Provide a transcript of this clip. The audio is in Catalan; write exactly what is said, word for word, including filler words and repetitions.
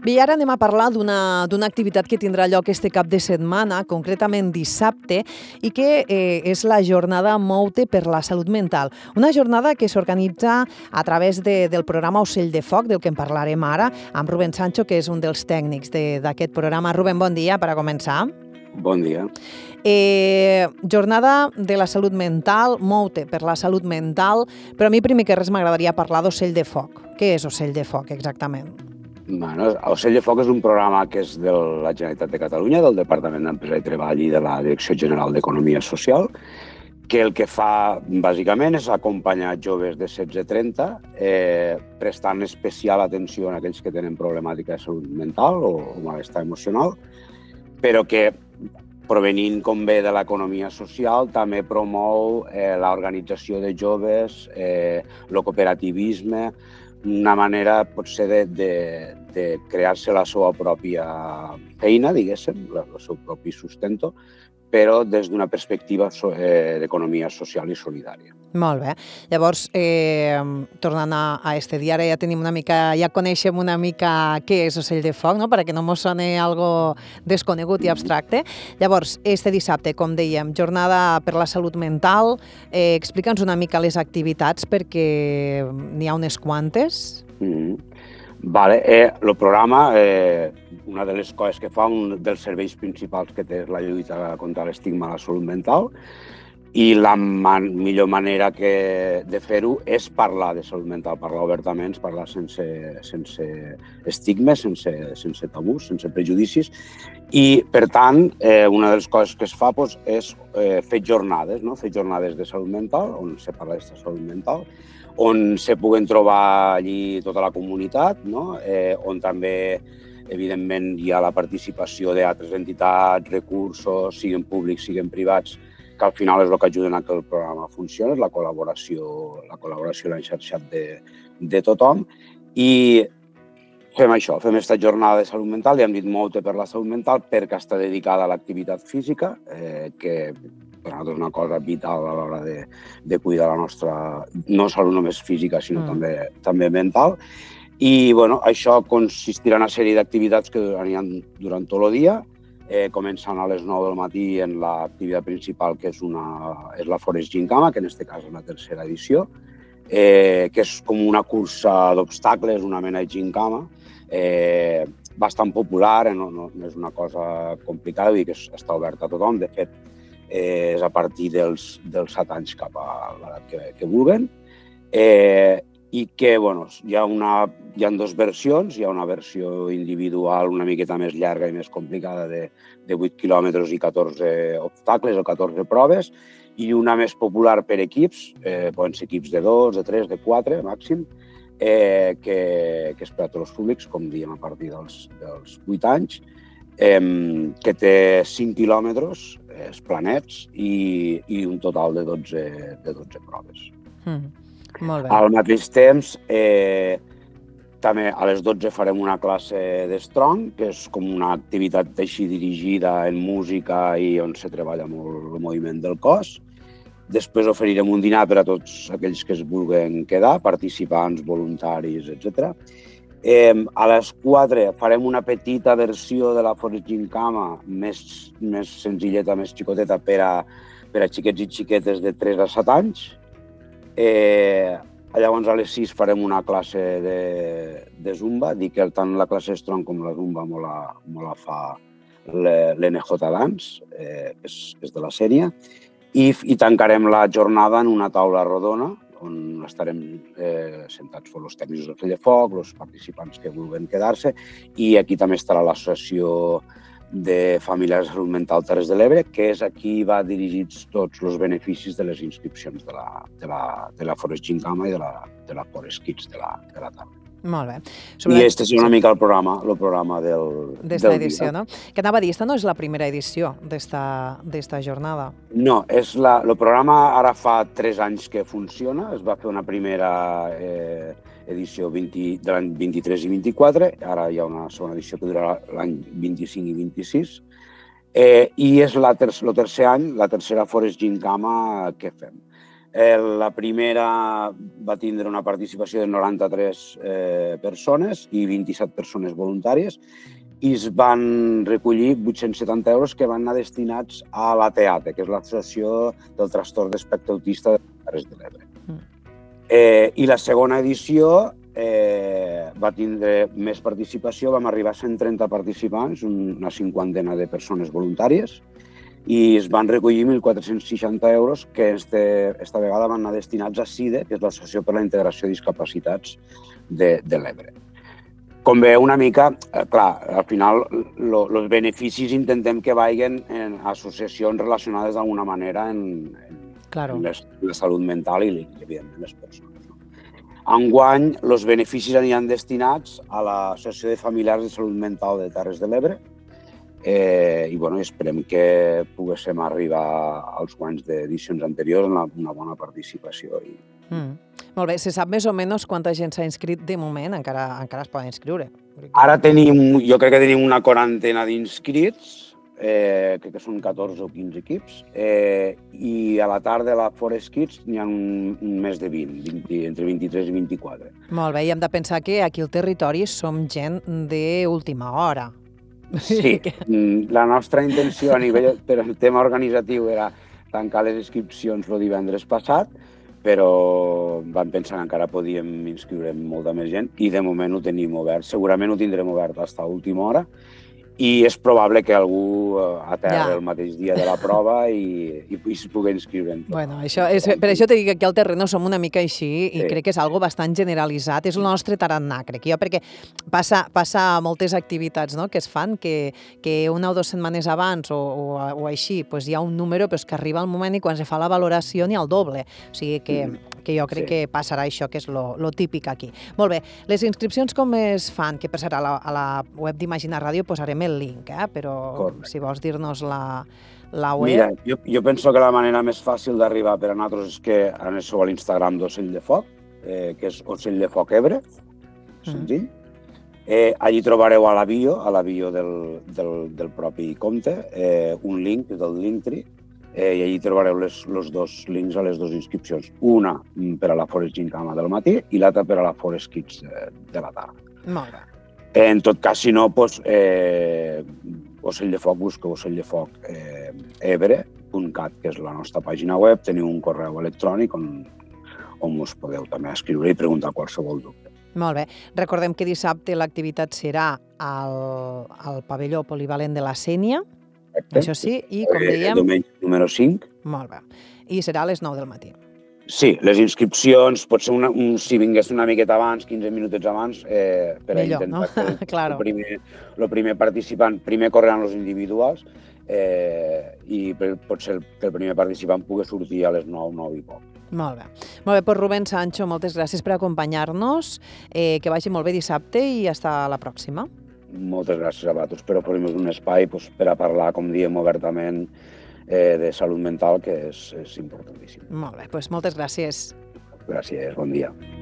Bé, ara anem a parlar d'una d'una activitat que tindrà lloc este cap de setmana, concretament dissabte, i que eh, és la jornada Mou-te per la Salut Mental. Una jornada que s'organitza a través de, del programa Ocell de Foc, del que en parlarem ara, amb Rubén Sancho, que és un dels tècnics de- d'aquest programa. Rubén, bon dia, per a començar. Bon dia. Eh, jornada de la salut mental, Mou-te per la salut mental, però a mi primer que res m'agradaria parlar d'Ocell de Foc. Què és Ocell de Foc, exactament? Bueno, Ocell de Foc és un programa que és de la Generalitat de Catalunya, del Departament d'Empresa i Treball i de la Direcció General d'Economia Social, que el que fa, bàsicament, és acompanyar joves de setze a trenta, eh, prestant especial atenció a aquells que tenen problemàtica de salut mental o, o malestar emocional, però que, provenint com bé de l'economia social, també promou eh, l'organització de joves, eh, el cooperativisme, una manera potser de, de, de crear-se la seva pròpia feina, diguéssim, el seu propi sustento, però des d'una perspectiva so, eh, d'economia social i solidària. Molt bé. Llavors, eh, tornant a, a este dia, ara ja tenim una mica, ja coneixem una mica què és Ocell de Foc, no? Perquè no mos soni algo desconegut i abstracte. Llavors, este dissabte, com dèiem, jornada per la salut mental, eh, explica'ns una mica les activitats perquè n'hi ha unes quantes. Mm-hmm. Vale, eh, el programa, eh, una de les coses que fa, un dels serveis principals que té la lluita contra l'estigma a la salut mental, i la man, millor manera que, de fer-ho és parlar de salut mental, parlar obertament, parlar sense, sense estigmes, sense, sense tabús, sense prejudicis. I, per tant, eh, una de les coses que es fa doncs, és eh, fer jornades, no? fer jornades de salut mental, on se parla de salut mental, on se puguen trobar allí tota la comunitat, no? eh, on també, evidentment, hi ha la participació d'altres entitats, recursos, siguin públics, siguin privats, que al final és el que ajuden a que el programa funcioni, és la col·laboració, la col·laboració i l'enxarxat de, de tothom. I fem això, fem aquesta jornada de salut mental, li hem dit Mou-te per la salut mental perquè està dedicada a l'activitat física, eh, que per nosaltres és una cosa vital a l'hora de, de cuidar la nostra, no salut només física, sinó mm. també, també mental. I bueno, això consistirà en una sèrie d'activitats que aniran durant tot el dia, Eh, començant a les nou del matí en l'activitat principal, que és, una, és la Forest Gincama, que en aquest cas és la tercera edició, eh, que és com una cursa d'obstacles, una mena de gincama, eh, bastant popular, eh, no, no, no és una cosa complicada, vull dir que està oberta a tothom. De fet, eh, és a partir dels, dels set anys cap a l'edat que, que vulguen. Eh, i que bueno, hi ha, una, hi ha dues versions, hi ha una versió individual una miqueta més llarga i més complicada de, de vuit quilòmetres i catorze obstacles o catorze proves, i una més popular per equips, eh, poden ser equips de dos, de tres, de quatre màxim, eh, que, que és per a tots els públics, com diem, a partir dels, dels vuit anys, eh, que té cinc quilòmetres, eh, planets, i, i un total de dotze, de dotze proves. Mm. Molt bé. Al mateix temps, eh, també a les dotze farem una classe d'Strong, que és com una activitat així dirigida en música i on se treballa molt el moviment del cos. Després oferirem un dinar per a tots aquells que es vulguin quedar, participants, voluntaris, etcètera. Eh, a les quatre farem una petita versió de la Forest Gincama, més, més senzilleta, més xicoteta, per a, per a xiquets i xiquetes de tres a set anys. Eh, llavors a les sis farem una classe de, de Zumba, dic que tant la classe Strong com la Zumba me la, me la fa l'N J Dance, eh, és, és de la sèrie, i, i tancarem la jornada en una taula rodona, on estarem eh, sentats els tècnics d'Ocell de Foc, els participants que vulguin quedar-se, i aquí també estarà l'associació de Familiars de Salut Mental Terres de l'Ebre, que és a qui va dirigits tots els beneficis de les inscripcions de la, de la, de la Forest Gincama i de la, de la Forest Kids de la, de la tarda. Molt bé. Sobre... I aquest és una mica el programa, el programa del, d'esta del edició, dia. No? Que anava a dir, esta no és la primera edició d'esta jornada. No, és la, el programa ara fa tres anys que funciona, es va fer una primera eh, edició vint, de l'any vint-i-tres i vint-i-quatre, ara hi ha una segona edició que durarà l'any vint-i-cinc i vint-i-sis, eh, i és la ter el tercer any, la tercera Forest Gincama que fem. Eh, la primera va tindre una participació de noranta-tres eh, persones i vint-i-set persones voluntàries i es van recollir vuit-cents setanta euros que van anar destinats a l'A T A T, que és l'Associació del Trastorn d'Espectre Autista de Terres de l'Ebre. Mm. Eh, I la segona edició eh, va tindre més participació, vam arribar a cent trenta participants, una cinquantena de persones voluntàries, i es van recollir mil quatre-cents seixanta euros que este, esta vegada van anar destinats a SIDE, que és l'Associació per la Integració de Discapacitats de, de l'Ebre. Com veu, una mica, eh, clar, al final els beneficis intentem que vagin en associacions relacionades d'alguna manera en, en, claro. en les, la salut mental i, evidentment, les persones. No? Enguany, els beneficis aniran destinats a l'Associació de Familiars de Salut Mental de Terres de l'Ebre, Eh, i bueno, esperem que poguéssim arribar als guanys d'edicions anteriors amb una bona participació. I... Mm. Molt bé, se sap més o menys quanta gent s'ha inscrit de moment? Encara, encara es poden inscriure. Ara tenim, jo crec que tenim una quarantena d'inscrits, eh, crec que són catorze o quinze equips, eh, i a la tarda a la Forest Kids n'hi ha un, un més de vint, vint, entre vint-i-tres i vint-i-quatre. Molt bé, i hem de pensar que aquí al territori som gent d'última hora. Sí, la nostra intenció a nivell per el tema organitzatiu era tancar les inscripcions el divendres passat, però vam pensar que encara podíem inscriure molta més gent i de moment ho tenim obert. Segurament ho tindrem obert fins a última hora i és probable que algú aterri ja. el mateix dia de la prova i, i es pugui inscriure en tot. Bueno, això és, per això te dic que aquí al terreno som una mica així i sí. crec que és algo bastant generalitzat. És el nostre tarannà, crec jo, perquè passa, passa moltes activitats, no?, que es fan que, que una o dues setmanes abans o, o, o així pues hi ha un número pues, que arriba el moment i quan se fa la valoració n'hi ha el doble. O sigui que, mm. que jo crec sí. que passarà això, que és lo, lo típic aquí. Molt bé, les inscripcions com es fan? Que per cert, a la, a la web d'Imagina Ràdio posarem el link, eh? Però Correcte. Si vols dir-nos la, la web... Mira, jo, jo penso que la manera més fàcil d'arribar per a nosaltres és que aneu a l'Instagram d'Ocell de Foc, eh, que és Ocell de Foc Ebre, senzill. Mm. Eh, allí trobareu a la bio, a la bio del, del, del propi compte, eh, un link del Linktree, eh, i allí trobareu els dos links a les dues inscripcions. Una per a la Forest Gincama del matí i l'altra per a la Forest Kids de, de la tarda. Molt bé. En tot cas, si no, doncs, eh, Ocell de Foc, busca Ocell de Foc eh, ebre punt cat, que és la nostra pàgina web, teniu un correu electrònic on, on us podeu també escriure i preguntar qualsevol dubte. Molt bé. Recordem que dissabte l'activitat serà al, al pavelló polivalent de la Sénia, Exacte. Això sí, i com dèiem... El diumenge número cinc. Molt bé. I serà a les nou del matí. Sí, les inscripcions, pot ser una, un, si vingués una miqueta abans, quinze minutets abans, eh, per Millor, a intentar no? que el, claro. el, primer, el primer participant, primer correran els individuals, eh, i per, pot ser que el primer participant pugui sortir a les nou, nou i poc. Molt bé. Molt bé, doncs Rubén Sancho, moltes gràcies per acompanyar-nos, eh, que vagi molt bé dissabte i fins a la pròxima. Moltes gràcies a vosaltres per oferir-nos un espai pues, per a parlar, com diem, obertament eh, de salut mental, que és, és importantíssim. Molt bé, doncs moltes gràcies. Gràcies, bon dia.